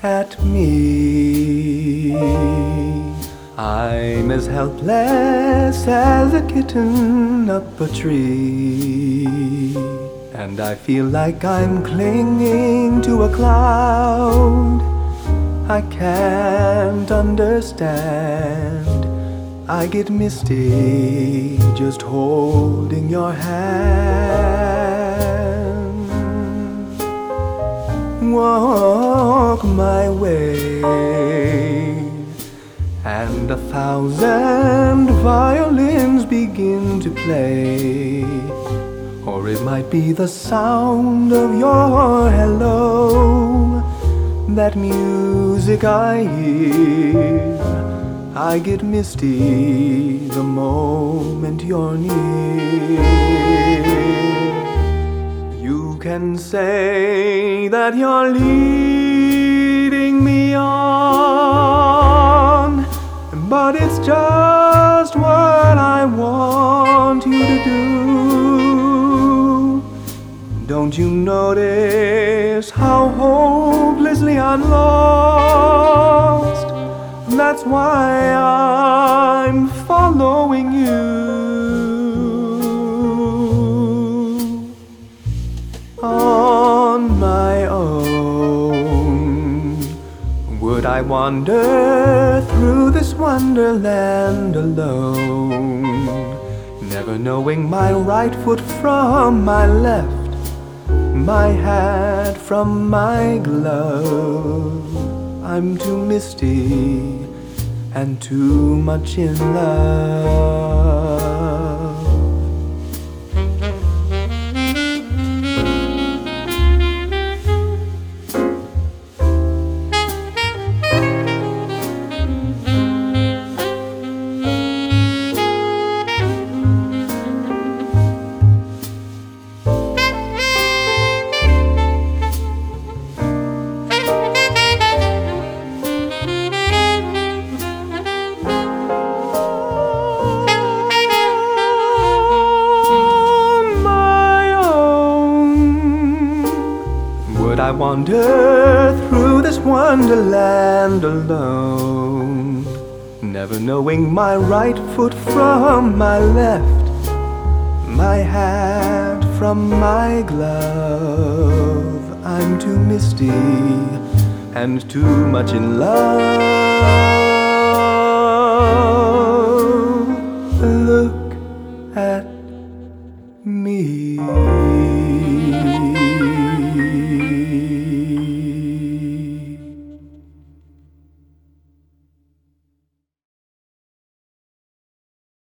at me. I'm as helpless as a kitten up a tree, and I feel like I'm clinging to a cloud. I can't understand. I get misty just holding your hand. Walk my way, and 1,000 violins begin to play. Or it might be the sound of your hello, that music I hear. I get misty the moment you're near. You can say that you're leading me on, but it's just what I want you to do. Don't you notice how hopelessly I'm lost? That's why I'm following you. On my own, would I wander through this wonderland alone, never knowing my right foot from my left, my hat from my glove. I'm too misty and too much in love. I wander through this wonderland alone, never knowing my right foot from my left, my hat from my glove. I'm too misty and too much in love.